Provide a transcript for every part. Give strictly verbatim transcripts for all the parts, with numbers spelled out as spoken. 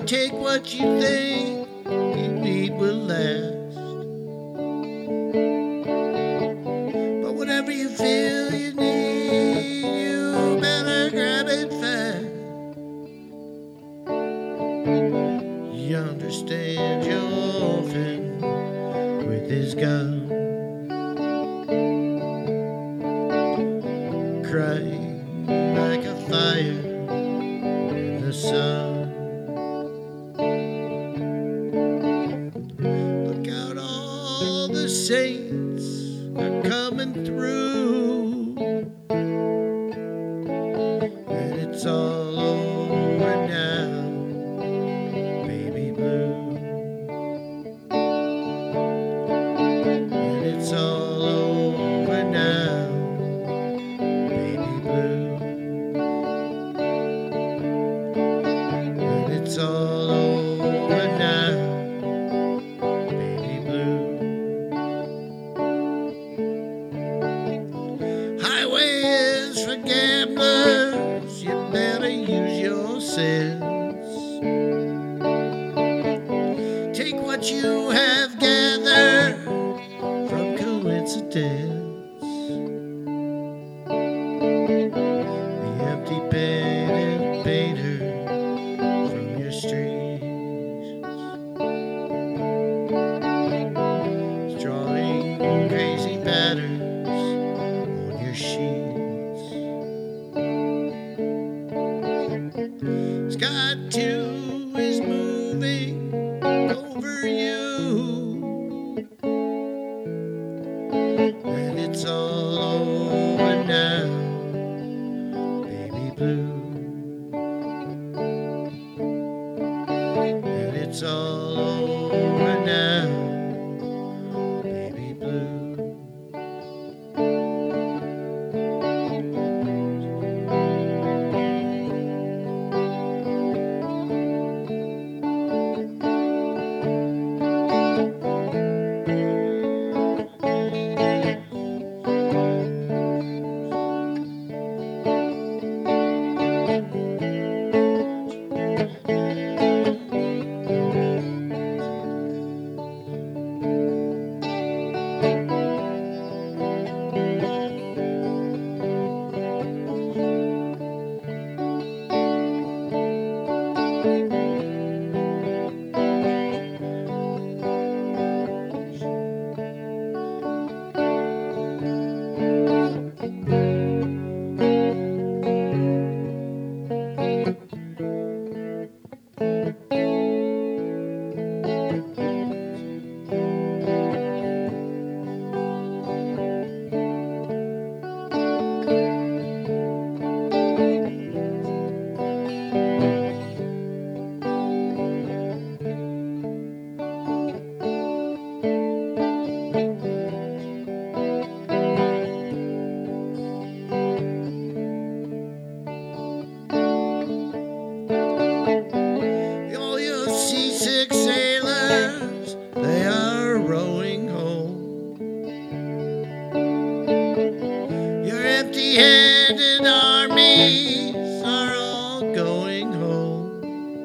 take what you think you need will last. But whatever you feel you need, you better grab it fast. You understand your orphan with his gun, crying like a fire in the sun. Look out, all the saints are coming through, and it's all over now, baby blue. And it's all over now, baby blue. And it's all over now, baby blue. Highway is for gamblers, you better use your sense. Take what you have gathered from coincidence. The empty painted painter from your streets is drawing crazy patterns on your sheets. Sky two is moving over you, and it's all over now, baby blue. And it's all over now, baby blue. All your seasick sailors, they are rowing home. Your empty-handed armies are all going home.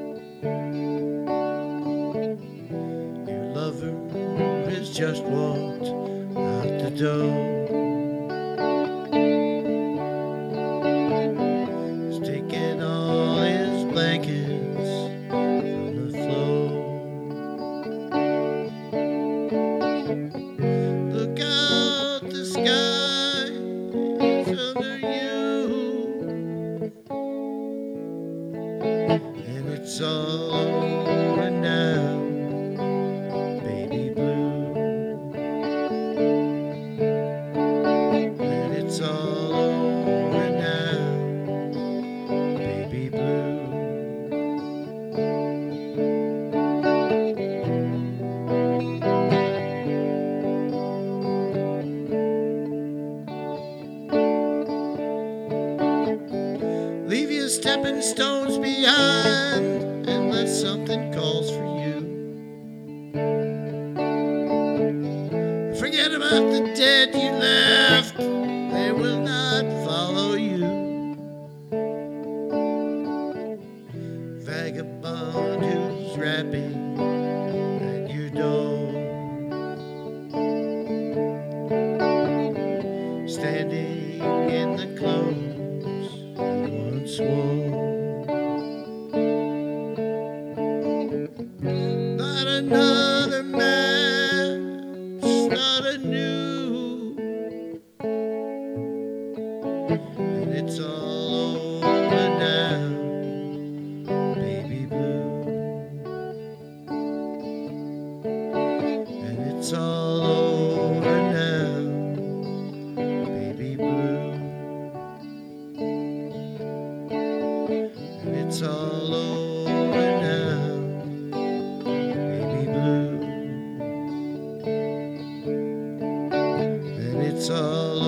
Your lover has just walked out the door. He's taken all his blankets from the floor. Look out, the sky is under you, and it's all over now, baby blue. And it's all over now, baby blue. Leave your stepping stones behind unless something calls for you. Forget about the dead you left, they will not follow you. Vagabond who standing in the clothes he once wore. But another man started new, and it's all over now, baby blue. And it's all over now, baby blue. And it's all over now, baby blue. And it's all